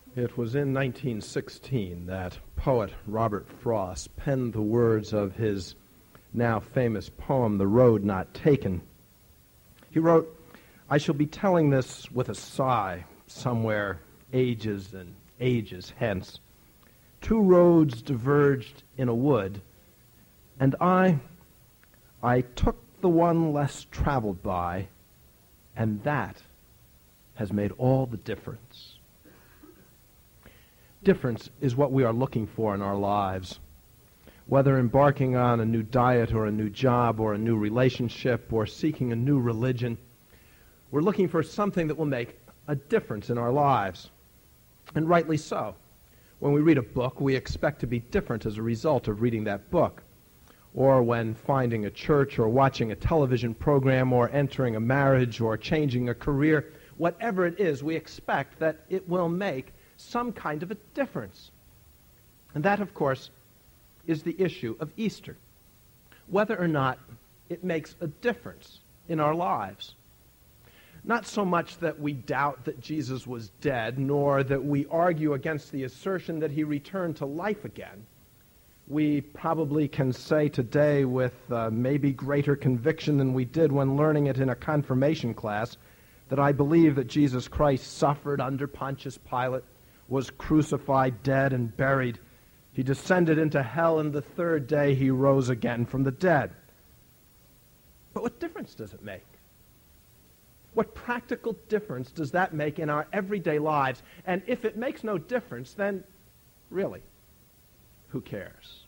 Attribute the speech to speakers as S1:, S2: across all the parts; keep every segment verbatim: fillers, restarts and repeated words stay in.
S1: It was in nineteen sixteen that poet Robert Frost penned the words of his now famous poem, The Road Not Taken. He wrote, "I shall be telling this with a sigh somewhere ages and ages hence. Two roads diverged in a wood, and I, I took the one less traveled by, and that has made all the difference." Difference is what we are looking for in our lives. Whether embarking on a new diet or a new job or a new relationship or seeking a new religion, we're looking for something that will make a difference in our lives. And rightly so. When we read a book, we expect to be different as a result of reading that book. Or when finding a church or watching a television program or entering a marriage or changing a career, whatever it is, we expect that it will make some kind of a difference. And that, of course, is the issue of Easter. Whether or not it makes a difference in our lives. Not so much that we doubt that Jesus was dead, nor that we argue against the assertion that he returned to life again. We probably can say today with uh, maybe greater conviction than we did when learning it in a confirmation class that I believe that Jesus Christ suffered under Pontius Pilate, was crucified, dead, and buried. He descended into hell, and the third day he rose again from the dead. But what difference does it make? What practical difference does that make in our everyday lives? And if it makes no difference, then really, who cares?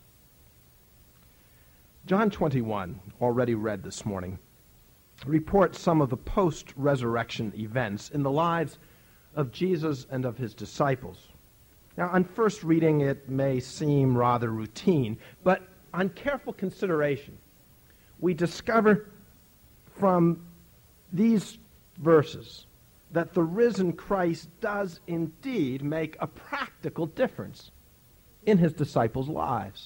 S1: John twenty-one, already read this morning, reports some of the post-resurrection events in the lives of Jesus and of his disciples. Now, on first reading, it may seem rather routine, but on careful consideration, we discover from these verses that the risen Christ does indeed make a practical difference in his disciples' lives.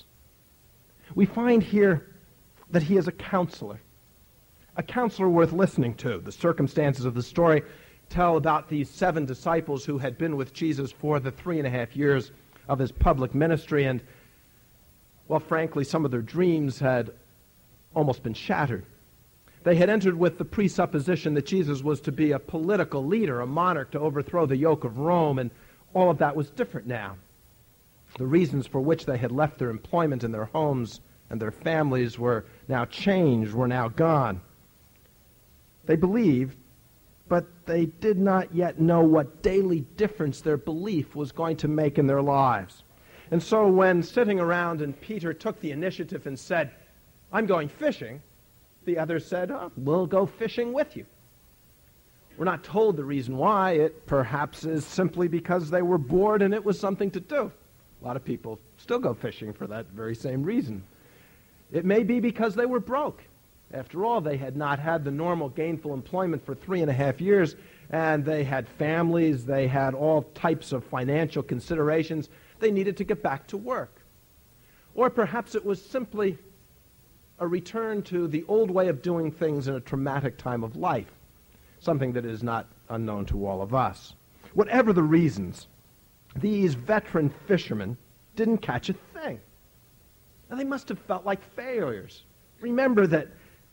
S1: We find here that he is a counselor, a counselor worth listening to. The circumstances of the story tell about these seven disciples who had been with Jesus for the three and a half years of his public ministry, and, well, frankly, some of their dreams had almost been shattered. They had entered with the presupposition that Jesus was to be a political leader, a monarch to overthrow the yoke of Rome, and all of that was different now. The reasons for which they had left their employment and their homes and their families were now changed, were now gone. They believed, but they did not yet know what daily difference their belief was going to make in their lives. And so when sitting around and Peter took the initiative and said, "I'm going fishing," the others said, "Oh, we'll go fishing with you." We're not told the reason why. It perhaps is simply because they were bored and it was something to do. A lot of people still go fishing for that very same reason. It may be because they were broke. After all, they had not had the normal gainful employment for three and a half years, and they had families, they had all types of financial considerations. They needed to get back to work. Or perhaps it was simply a return to the old way of doing things in a traumatic time of life, something that is not unknown to all of us. Whatever the reasons, these veteran fishermen didn't catch a thing. Now, they must have felt like failures. Remember that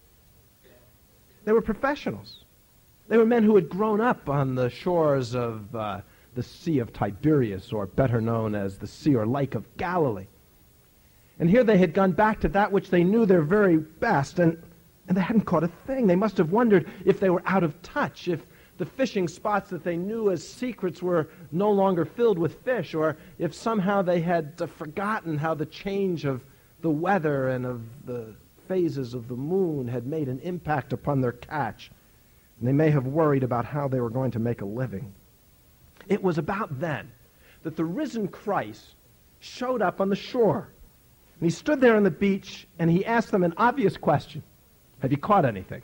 S1: they were professionals. They were men who had grown up on the shores of uh, the Sea of Tiberias, or better known as the Sea or Lake of Galilee. And here they had gone back to that which they knew their very best, and, and they hadn't caught a thing. They must have wondered if they were out of touch, if the fishing spots that they knew as secrets were no longer filled with fish, or if somehow they had uh, forgotten how the change of the weather and of the phases of the moon had made an impact upon their catch. And they may have worried about how they were going to make a living. It was about then that the risen Christ showed up on the shore. And he stood there on the beach, and he asked them an obvious question. Have you caught anything?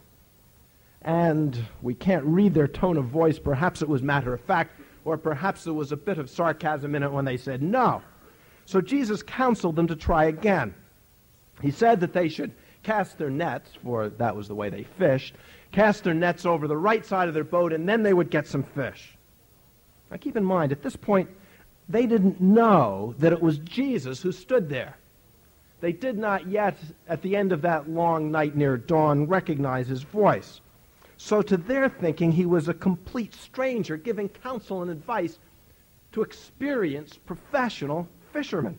S1: And we can't read their tone of voice. Perhaps it was matter of fact, or perhaps there was a bit of sarcasm in it when they said no. So Jesus counseled them to try again. He said that they should cast their nets, for that was the way they fished, cast their nets over the right side of their boat, and then they would get some fish. Now keep in mind, at this point, they didn't know that it was Jesus who stood there. They did not yet, at the end of that long night near dawn, recognize his voice. So to their thinking, he was a complete stranger giving counsel and advice to experienced professional fishermen.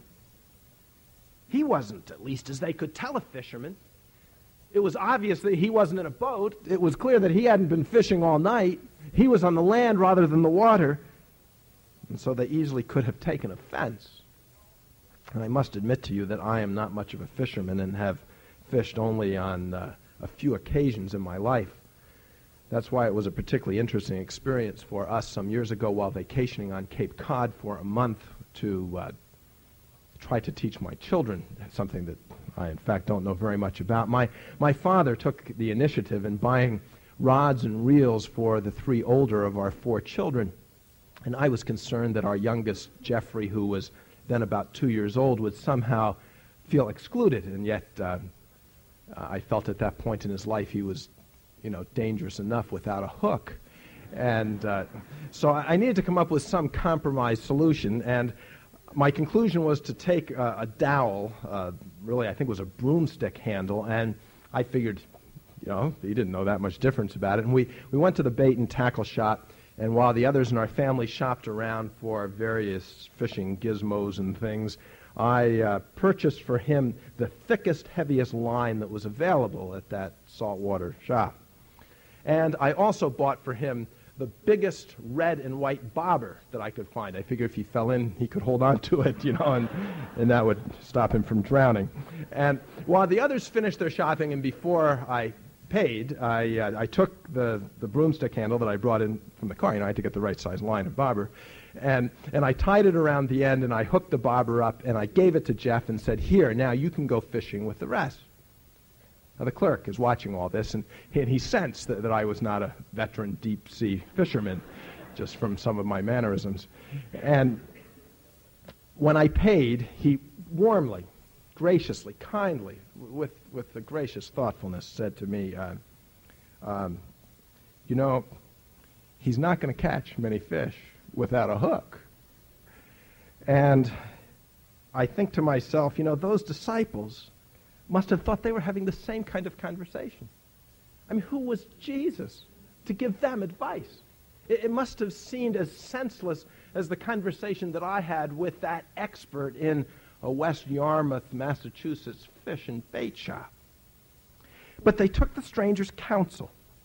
S1: He wasn't, at least as they could tell, a fisherman. It was obvious that he wasn't in a boat. It was clear that he hadn't been fishing all night. He was on the land rather than the water. And so they easily could have taken offense. And I must admit to you that I am not much of a fisherman and have fished only on uh, a few occasions in my life. That's why it was a particularly interesting experience for us some years ago while vacationing on Cape Cod for a month to uh, try to teach my children something that I, in fact, don't know very much about. My, my father took the initiative in buying rods and reels for the three older of our four children. And I was concerned that our youngest, Jeffrey, who was then about two years old, would somehow feel excluded. And yet uh, I felt at that point in his life he was, you know, dangerous enough without a hook. And uh, so I needed to come up with some compromise solution. And my conclusion was to take uh, a dowel, uh, really I think it was a broomstick handle, and I figured, you know, he didn't know that much difference about it. And we, we went to the bait and tackle shop. And while the others in our family shopped around for various fishing gizmos and things, I uh, purchased for him the thickest, heaviest line that was available at that saltwater shop. And I also bought for him the biggest red and white bobber that I could find. I figured if he fell in, he could hold on to it, you know, and, and that would stop him from drowning. And while the others finished their shopping and before I paid, I, uh, I took the, the broomstick handle that I brought in from the car. You know, I had to get the right size line of bobber. And, and I tied it around the end, and I hooked the bobber up, and I gave it to Jeff and said, here, now you can go fishing with the rest. Now, the clerk is watching all this, and, and he sensed that, that I was not a veteran deep-sea fisherman, just from some of my mannerisms. And when I paid, he warmly, graciously, kindly, with, with a gracious thoughtfulness, said to me, uh, um, you know, he's not going to catch many fish without a hook. And I think to myself, you know, those disciples must have thought they were having the same kind of conversation. I mean, who was Jesus to give them advice? It, it must have seemed as senseless as the conversation that I had with that expert in a West Yarmouth, Massachusetts fish and bait shop. But they took the stranger's counsel.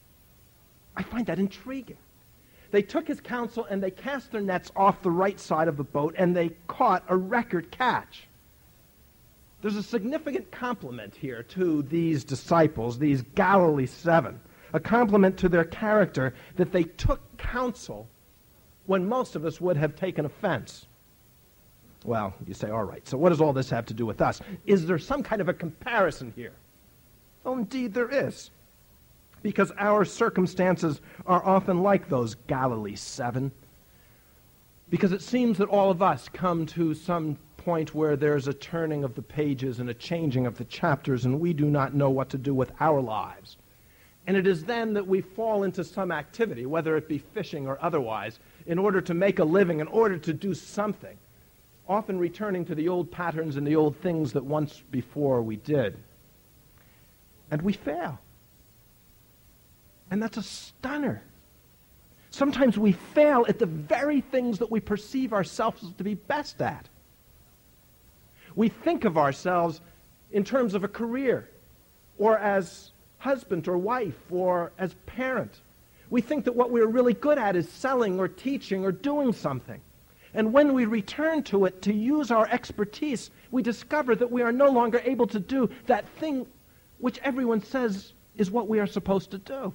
S1: I find that intriguing. They took his counsel and they cast their nets off the right side of the boat and they caught a record catch. There's a significant compliment here to these disciples, these Galilee seven, a compliment to their character that they took counsel when most of us would have taken offense. Well, you say, all right, so what does all this have to do with us? Is there some kind of a comparison here? Oh, indeed there is. Because our circumstances are often like those Galilee seven. Because it seems that all of us come to some point where there's a turning of the pages and a changing of the chapters, and we do not know what to do with our lives. And it is then that we fall into some activity, whether it be fishing or otherwise, in order to make a living, in order to do something, often returning to the old patterns and the old things that once before we did. And we fail. And that's a stunner. Sometimes we fail at the very things that we perceive ourselves to be best at. We think of ourselves in terms of a career, or as husband or wife, or as parent. We think that what we're really good at is selling or teaching or doing something. And when we return to it to use our expertise, we discover that we are no longer able to do that thing which everyone says is what we are supposed to do.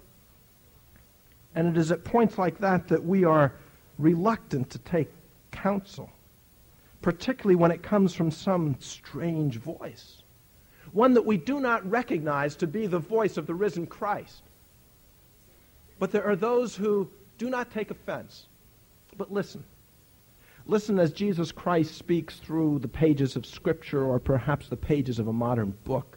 S1: And it is at points like that that we are reluctant to take counsel, particularly when it comes from some strange voice, one that we do not recognize to be the voice of the risen Christ. But there are those who do not take offense, but listen. Listen as Jesus Christ speaks through the pages of Scripture or perhaps the pages of a modern book.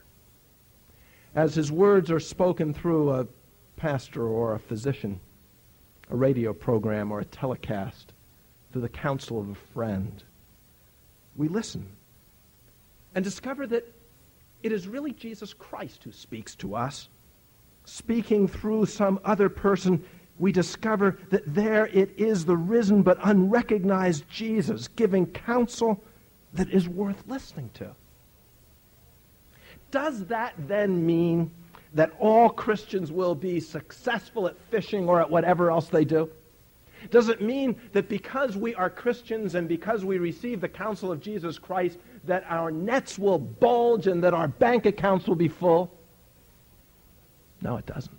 S1: As his words are spoken through a pastor or a physician, a radio program or a telecast, through the counsel of a friend. We listen and discover that it is really Jesus Christ who speaks to us. Speaking through some other person, we discover that there it is, the risen but unrecognized Jesus, giving counsel that is worth listening to. Does that then mean that all Christians will be successful at fishing or at whatever else they do? Does it mean that because we are Christians and because we receive the counsel of Jesus Christ, that our nets will bulge and that our bank accounts will be full? No, it doesn't.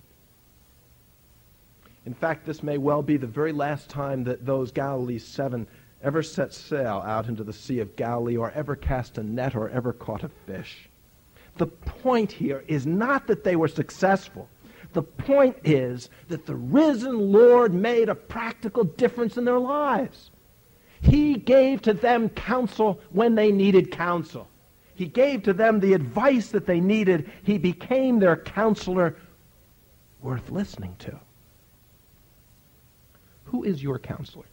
S1: In fact, this may well be the very last time that those Galilee seven ever set sail out into the Sea of Galilee or ever cast a net or ever caught a fish. The point here is not that they were successful. The point is that the risen Lord made a practical difference in their lives. He gave to them counsel when they needed counsel. He gave to them the advice that they needed. He became their counselor worth listening to. Who is your counselor?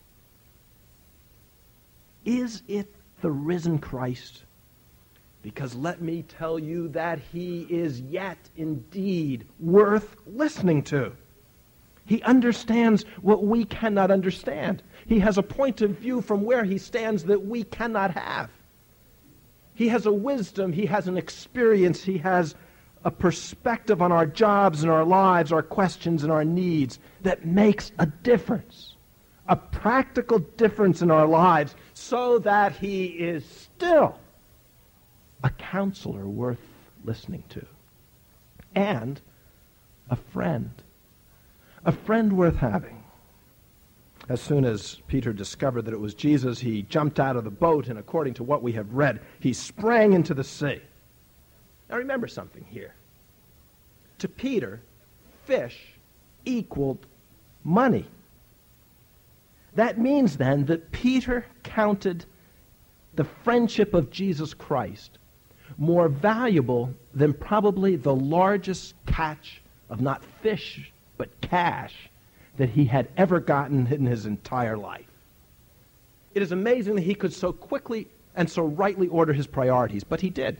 S1: Is it the risen Christ? Because let me tell you that he is yet indeed worth listening to. He understands what we cannot understand. He has a point of view from where he stands that we cannot have. He has a wisdom, he has an experience, he has a perspective on our jobs and our lives, our questions and our needs that makes a difference. A practical difference in our lives so that he is still a counselor worth listening to, and a friend, a friend worth having. As soon as Peter discovered that it was Jesus, he jumped out of the boat, and according to what we have read, he sprang into the sea. Now remember something here. To Peter, fish equaled money. That means then that Peter counted the friendship of Jesus Christ more valuable than probably the largest catch of not fish but cash that he had ever gotten in his entire life. It is amazing that he could so quickly and so rightly order his priorities, but he did.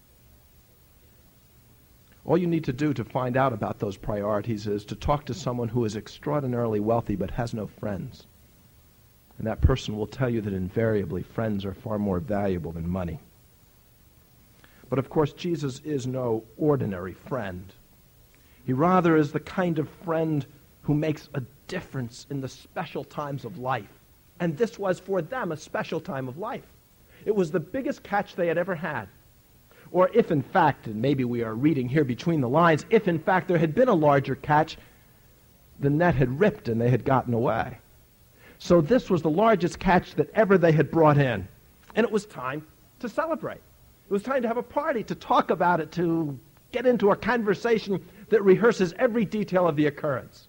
S1: All you need to do to find out about those priorities is to talk to someone who is extraordinarily wealthy but has no friends. And that person will tell you that invariably friends are far more valuable than money. But of course, Jesus is no ordinary friend. He rather is the kind of friend who makes a difference in the special times of life. And this was for them a special time of life. It was the biggest catch they had ever had. Or if in fact, and maybe we are reading here between the lines, if in fact there had been a larger catch, the net had ripped and they had gotten away. So this was the largest catch that ever they had brought in. And it was time to celebrate. It was time to have a party, to talk about it, to get into a conversation that rehearses every detail of the occurrence.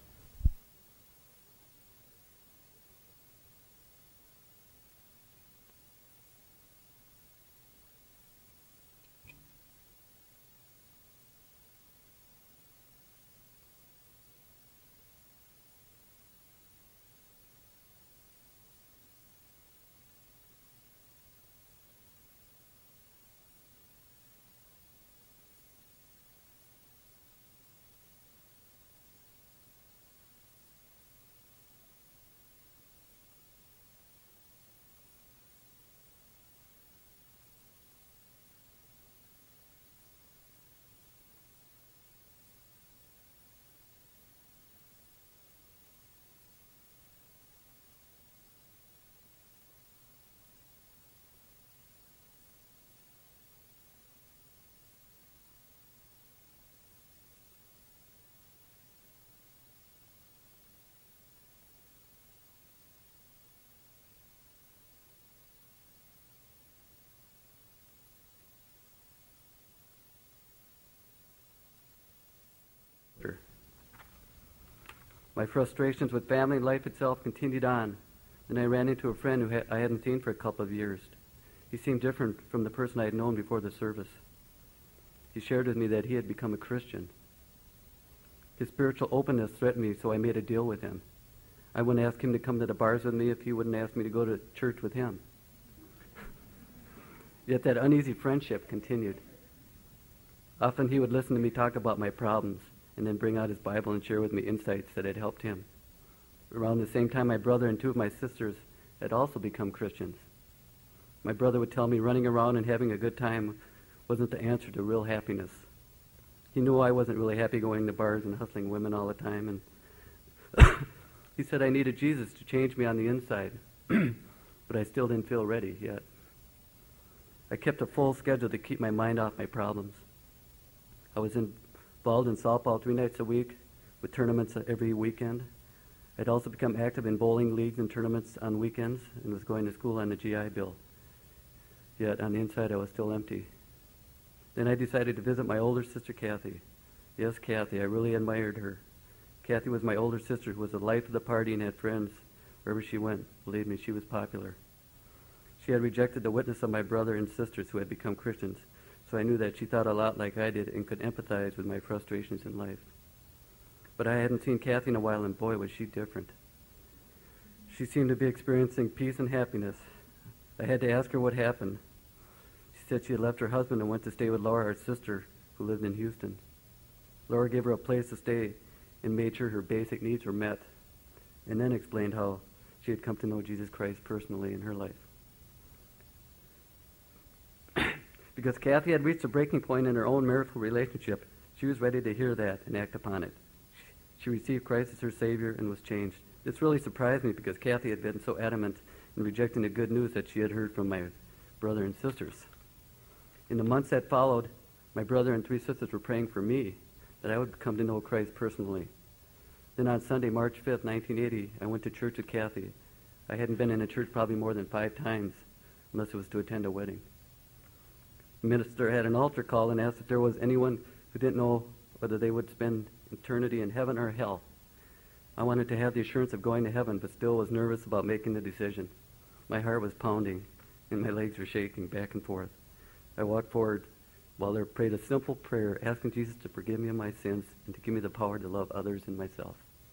S2: My frustrations with family life itself continued on. Then I ran into a friend who ha- I hadn't seen for a couple of years. He seemed different from the person I had known before the service. He shared with me that he had become a Christian. His spiritual openness threatened me, so I made a deal with him. I wouldn't ask him to come to the bars with me if he wouldn't ask me to go to church with him. Yet that uneasy friendship continued. Often he would listen to me talk about my problems and then bring out his Bible and share with me insights that had helped him. Around the same time, my brother and two of my sisters had also become Christians. My brother would tell me running around and having a good time wasn't the answer to real happiness. He knew I wasn't really happy going to bars and hustling women all the time, and he said I needed Jesus to change me on the inside, but I still didn't feel ready yet. I kept a full schedule to keep my mind off my problems. I was involved in softball three nights a week with tournaments every weekend. I'd also become active in bowling leagues and tournaments on weekends and was going to school on the G I Bill. Yet on the inside I was still empty. Then I decided to visit my older sister, Kathy. Yes, Kathy, I really admired her. Kathy was my older sister who was the life of the party and had friends wherever she went. Believe me, she was popular. She had rejected the witness of my brother and sisters who had become Christians, so I knew that she thought a lot like I did and could empathize with my frustrations in life. But I hadn't seen Kathy in a while, and boy, was she different. She seemed to be experiencing peace and happiness. I had to ask her what happened. She said she had left her husband and went to stay with Laura, her sister, who lived in Houston. Laura gave her a place to stay and made sure her basic needs were met, and then explained how she had come to know Jesus Christ personally in her life. Because Kathy had reached a breaking point in her own marital relationship, she was ready to hear that and act upon it. She received Christ as her Savior and was changed. This really surprised me because Kathy had been so adamant in rejecting the good news that she had heard from my brother and sisters. In the months that followed, my brother and three sisters were praying for me that I would come to know Christ personally. Then on Sunday, March fifth, nineteen eighty, I went to church with Kathy. I hadn't been in a church probably more than five times, unless it was to attend a wedding. The minister had an altar call and asked if there was anyone who didn't know whether they would spend eternity in heaven or hell. I wanted to have the assurance of going to heaven, but still was nervous about making the decision. My heart was pounding, and my legs were shaking back and forth. I walked forward while they prayed a simple prayer, asking Jesus to forgive me of my sins and to give me the power to love others and myself.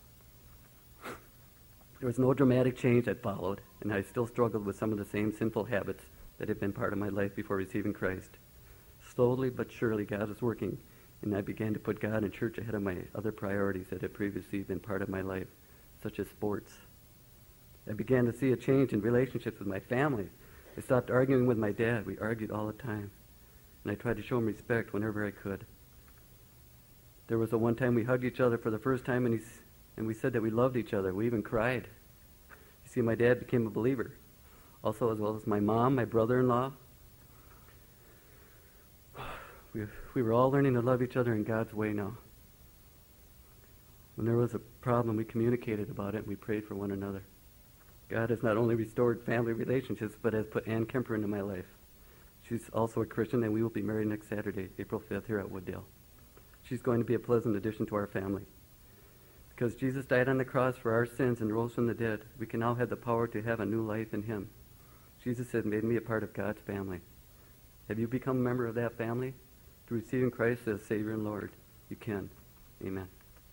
S2: There was no dramatic change that followed, and I still struggled with some of the same sinful habits that had been part of my life before receiving Christ. Slowly but surely, God was working, and I began to put God and church ahead of my other priorities that had previously been part of my life, such as sports. I began to see a change in relationships with my family. I stopped arguing with my dad. We argued all the time, and I tried to show him respect whenever I could. There was a one time we hugged each other for the first time, and, he, and we said that we loved each other. We even cried. You see, my dad became a believer, also as well as my mom, my brother-in-law. We, we were all learning to love each other in God's way now. When there was a problem, we communicated about it, and we prayed for one another. God has not only restored family relationships, but has put Ann Kemper into my life. She's also a Christian, and we will be married next Saturday, April fifth, here at Wooddale. She's going to be a pleasant addition to our family. Because Jesus died on the cross for our sins and rose from the dead, we can now have the power to have a new life in him. Jesus has made me a part of God's family. Have you become a member of that family? Through receiving Christ as Savior and Lord, you can. Amen.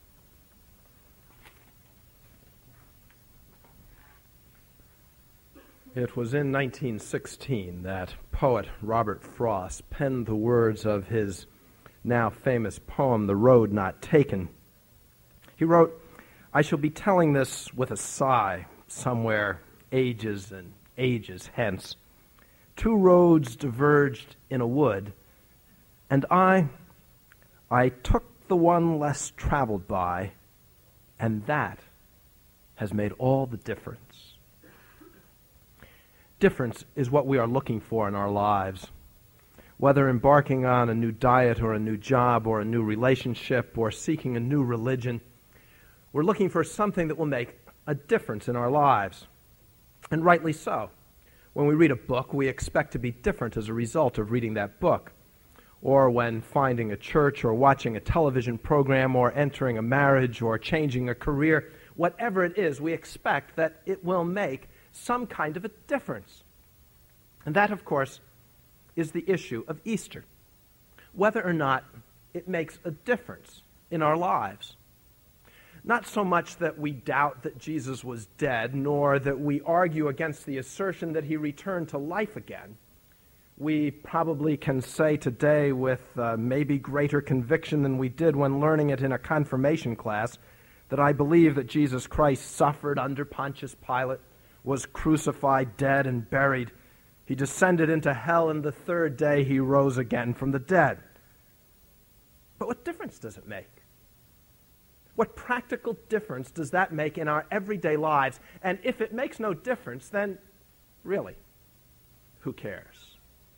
S1: It was in nineteen sixteen that poet Robert Frost penned the words of his now famous poem, The Road Not Taken. He wrote, "I shall be telling this with a sigh somewhere ages and ages hence. Two roads diverged in a wood, and I, I took the one less traveled by, and that has made all the difference." Difference is what we are looking for in our lives. Whether embarking on a new diet or a new job or a new relationship or seeking a new religion, we're looking for something that will make a difference in our lives. And rightly so. When we read a book, we expect to be different as a result of reading that book. Or when finding a church or watching a television program or entering a marriage or changing a career, whatever it is, we expect that it will make some kind of a difference. And that, of course, is the issue of Easter. Whether or not it makes a difference in our lives. Not so much that we doubt that Jesus was dead, nor that we argue against the assertion that he returned to life again. We probably can say today with uh, maybe greater conviction than we did when learning it in a confirmation class that I believe that Jesus Christ suffered under Pontius Pilate, was crucified, dead, and buried. He descended into hell, and the third day he rose again from the dead. But what difference does it make? What practical difference does that make in our everyday lives? And if it makes no difference, then really, who cares?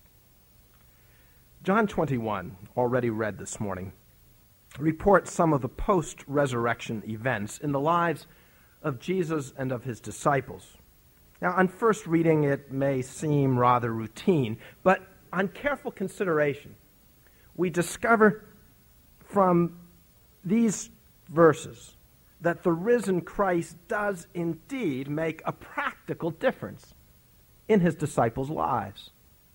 S1: John twenty-one, already read this morning, reports some of the post-resurrection events in the lives of Jesus and of his disciples. Now, on first reading, it may seem rather routine, but on careful consideration, we discover from these verses that the risen Christ does indeed make a practical difference in his disciples' lives.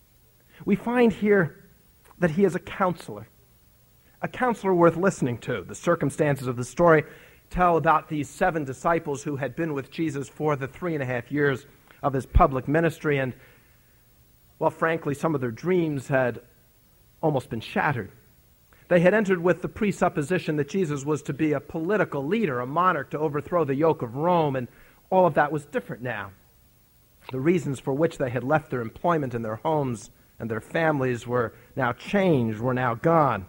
S1: We find here that he is a counselor, a counselor worth listening to. The circumstances of the story tell about these seven disciples who had been with Jesus for the three and a half years of his public ministry, and, well, frankly, some of their dreams had almost been shattered. They had entered with the presupposition that Jesus was to be a political leader, a monarch to overthrow the yoke of Rome, and all of that was different now. The reasons for which they had left their employment and their homes and their families were now changed, were now gone.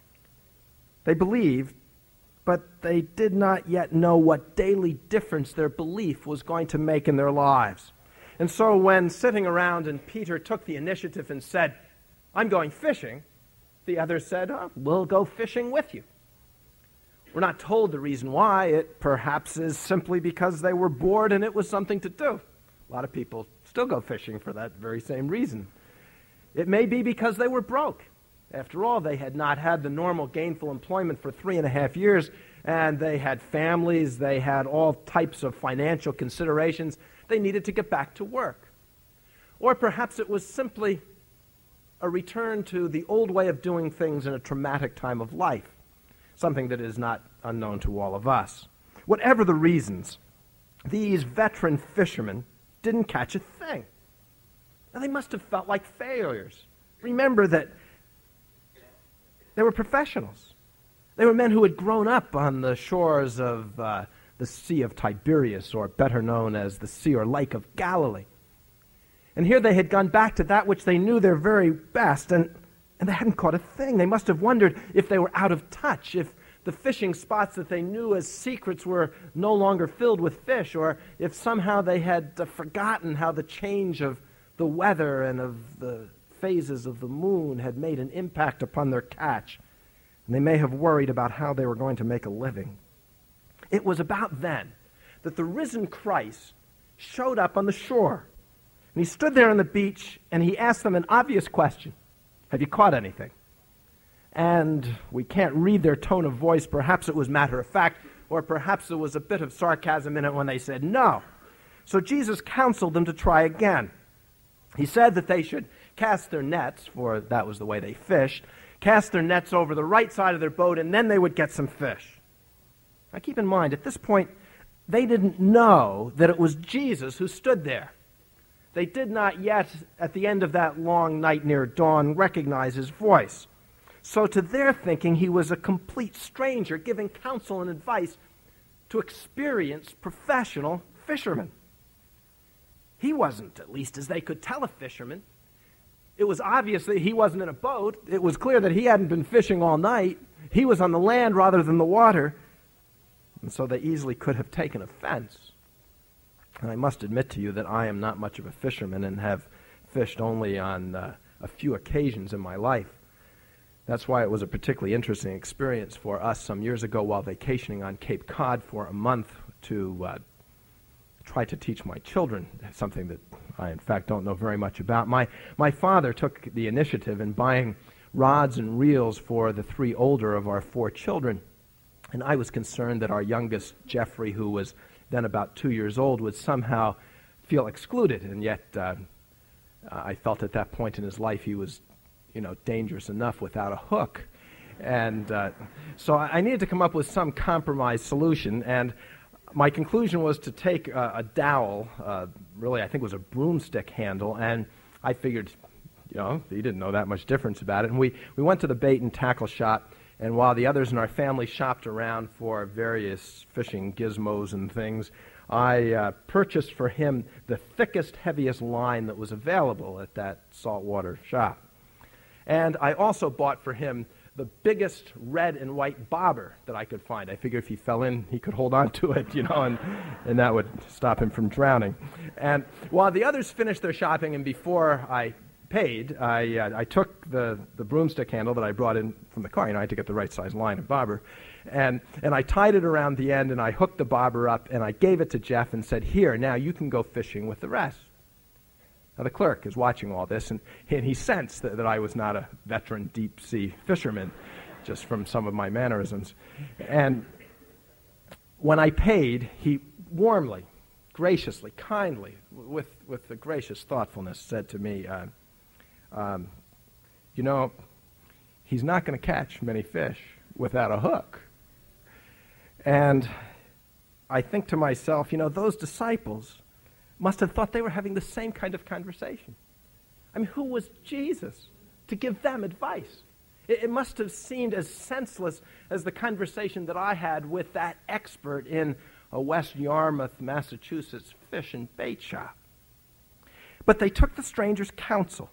S1: They believed, but they did not yet know what daily difference their belief was going to make in their lives. And so when sitting around and Peter took the initiative and said, "I'm going fishing," the others said, oh, "We'll go fishing with you." We're not told the reason why. It perhaps is simply because they were bored and it was something to do. A lot of people still go fishing for that very same reason. It may be because they were broke. After all, they had not had the normal gainful employment for three and a half years, and they had families, they had all types of financial considerations. They needed to get back to work. Or perhaps it was simply a return to the old way of doing things in a traumatic time of life, something that is not unknown to all of us. Whatever the reasons, these veteran fishermen didn't catch a thing. Now, they must have felt like failures. Remember that they were professionals. They were men who had grown up on the shores of uh, the Sea of Tiberias, or better known as the Sea or Lake of Galilee. And here they had gone back to that which they knew their very best, and, and they hadn't caught a thing. They must have wondered if they were out of touch, if the fishing spots that they knew as secrets were no longer filled with fish, or if somehow they had uh, forgotten how the change of the weather and of the phases of the moon had made an impact upon their catch. And they may have worried about how they were going to make a living. It was about then that the risen Christ showed up on the shore. And he stood there on the beach, and he asked them an obvious question. Have you caught anything? And we can't read their tone of voice. Perhaps it was matter of fact, or perhaps there was a bit of sarcasm in it when they said no. So Jesus counseled them to try again. He said that they should cast their nets, for that was the way they fished, cast their nets over the right side of their boat, and then they would get some fish. Now keep in mind, at this point, they didn't know that it was Jesus who stood there. They did not yet, at the end of that long night near dawn, recognize his voice. So to their thinking, he was a complete stranger giving counsel and advice to experienced professional fishermen. He wasn't, at least as they could tell, a fisherman. It was obvious that he wasn't in a boat. It was clear that he hadn't been fishing all night. He was on the land rather than the water. And so they easily could have taken offense. And I must admit to you that I am not much of a fisherman and have fished only on uh, a few occasions in my life. That's why it was a particularly interesting experience for us some years ago while vacationing on Cape Cod for a month to uh, try to teach my children something that I, in fact, don't know very much about. My, my father took the initiative in buying rods and reels for the three older of our four children. And I was concerned that our youngest, Jeffrey, who was then about two years old, would somehow feel excluded. And yet uh, I felt at that point in his life he was, you know, dangerous enough without a hook. And uh, so I needed to come up with some compromise solution, and my conclusion was to take a, a dowel, uh, really I think it was a broomstick handle, and I figured, you know, he didn't know that much difference about it. And we, we went to the bait and tackle shop, and while the others in our family shopped around for various fishing gizmos and things, I uh, purchased for him the thickest, heaviest line that was available at that saltwater shop. And I also bought for him the biggest red and white bobber that I could find. I figured if he fell in, he could hold on to it, you know, and, and that would stop him from drowning. And while the others finished their shopping, and before I paid, I, uh, I took the, the broomstick handle that I brought in from the car. You know, I had to get the right size line of bobber. And, and I tied it around the end, and I hooked the bobber up, and I gave it to Jeff and said, here, now you can go fishing with the rest. Now, the clerk is watching all this, and, and he sensed that, that I was not a veteran deep-sea fisherman, just from some of my mannerisms. And when I paid, he warmly, graciously, kindly, with, with a gracious thoughtfulness, said to me, uh, um, you know, he's not going to catch many fish without a hook. And I think to myself, you know, those disciples must have thought they were having the same kind of conversation. I mean, who was Jesus to give them advice? It, it must have seemed as senseless as the conversation that I had with that expert in a West Yarmouth, Massachusetts fish and bait shop. But they took the stranger's counsel.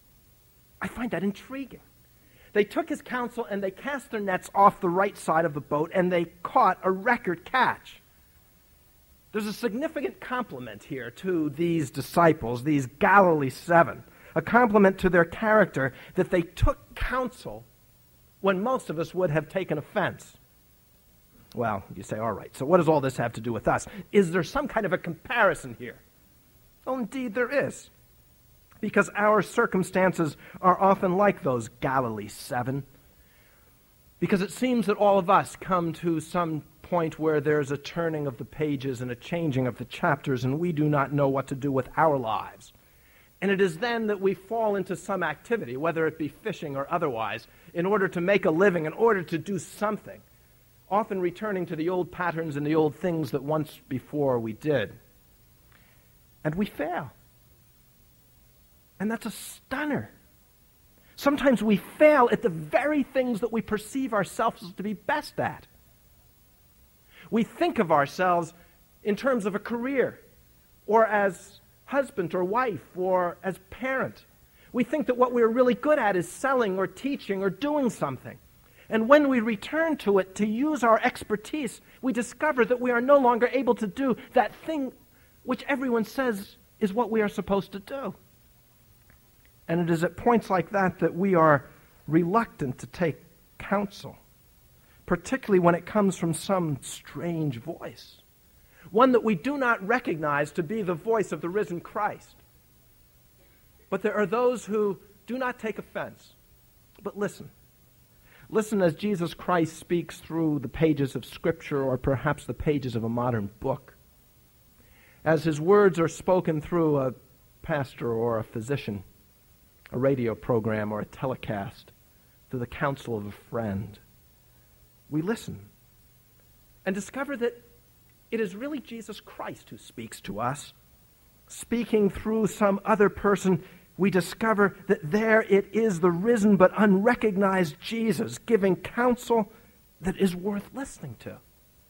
S1: I find that intriguing. They took his counsel and they cast their nets off the right side of the boat, and they caught a record catch. There's a significant compliment here to these disciples, these Galilee seven, a compliment to their character that they took counsel when most of us would have taken offense. Well, you say, all right, so what does all this have to do with us? Is there some kind of a comparison here? Well, indeed there is, because our circumstances are often like those Galilee seven, because it seems that all of us come to some point where there's a turning of the pages and a changing of the chapters, and we do not know what to do with our lives. And it is then that we fall into some activity, whether it be fishing or otherwise, in order to make a living, in order to do something, often returning to the old patterns and the old things that once before we did. And we fail. And that's a stunner. Sometimes we fail at the very things that we perceive ourselves to be best at. We think of ourselves in terms of a career, or as husband or wife, or as parent. We think that what we're really good at is selling or teaching or doing something. And when we return to it to use our expertise, we discover that we are no longer able to do that thing which everyone says is what we are supposed to do. And it is at points like that that we are reluctant to take counsel, particularly when it comes from some strange voice, one that we do not recognize to be the voice of the risen Christ. But there are those who do not take offense, but listen. Listen as Jesus Christ speaks through the pages of Scripture, or perhaps the pages of a modern book. As his words are spoken through a pastor or a physician, a radio program or a telecast, through the counsel of a friend, we listen and discover that it is really Jesus Christ who speaks to us. Speaking through some other person, we discover that there it is, the risen but unrecognized Jesus, giving counsel that is worth listening to.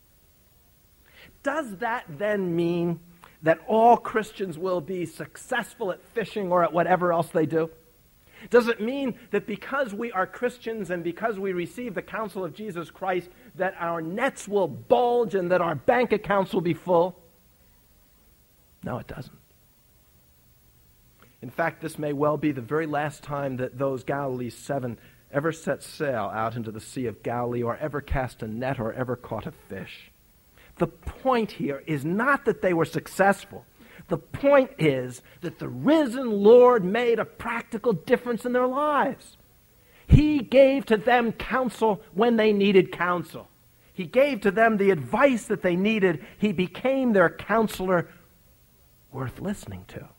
S1: Does that then mean that all Christians will be successful at fishing or at whatever else they do? Does it mean that because we are Christians and because we receive the counsel of Jesus Christ, that our nets will bulge and that our bank accounts will be full? No, it doesn't. In fact, this may well be the very last time that those Galilee seven ever set sail out into the Sea of Galilee, or ever cast a net, or ever caught a fish. The point here is not that they were successful. The point is that the risen Lord made a practical difference in their lives. He gave to them counsel when they needed counsel. He gave to them the advice that they needed. He became their counselor worth listening to.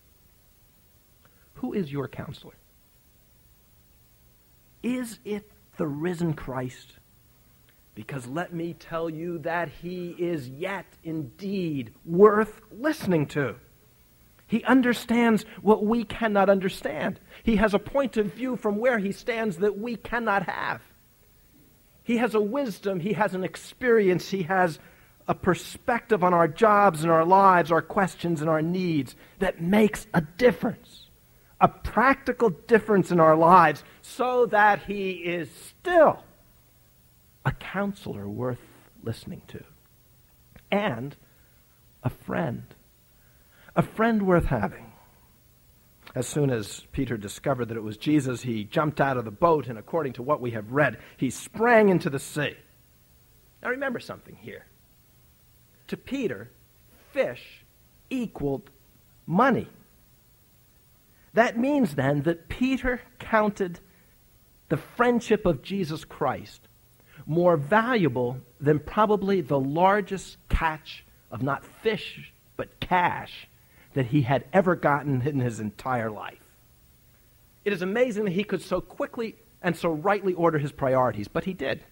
S1: Who is your counselor? Is it the risen Christ? Because let me tell you that he is yet indeed worth listening to. He understands what we cannot understand. He has a point of view from where he stands that we cannot have. He has a wisdom, he has an experience, he has a perspective on our jobs and our lives, our questions and our needs that makes a difference, a practical difference in our lives, so that he is still a counselor worth listening to, and a friend, a friend worth having. As soon as Peter discovered that it was Jesus, he jumped out of the boat, and according to what we have read, he sprang into the sea. Now remember something here. To Peter, fish equaled money. That means then that Peter counted the friendship of Jesus Christ more valuable than probably the largest catch of not fish but cash that he had ever gotten in his entire life. It is amazing that he could so quickly and so rightly order his priorities, but he did.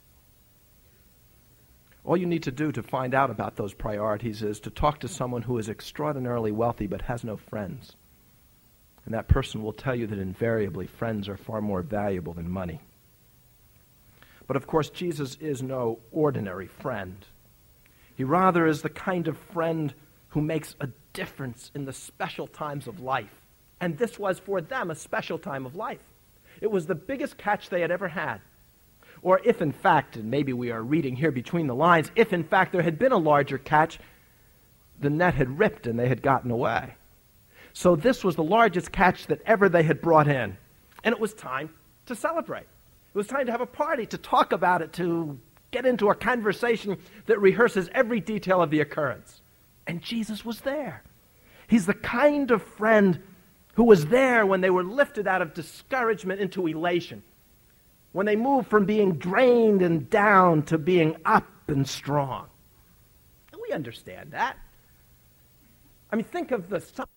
S1: All you need to do to find out about those priorities is to talk to someone who is extraordinarily wealthy but has no friends. And that person will tell you that invariably friends are far more valuable than money. But of course, Jesus is no ordinary friend. He rather is the kind of friend who makes a difference in the special times of life. And this was for them a special time of life. It was the biggest catch they had ever had. Or if in fact, and maybe we are reading here between the lines, if in fact there had been a larger catch, the net had ripped and they had gotten away. So this was the largest catch that ever they had brought in. And it was time to celebrate. It was time to have a party, to talk about it, to get into a conversation that rehearses every detail of the occurrence. And Jesus was there. He's the kind of friend who was there when they were lifted out of discouragement into elation, when they moved from being drained and down to being up and strong. And we understand that. I mean, think of the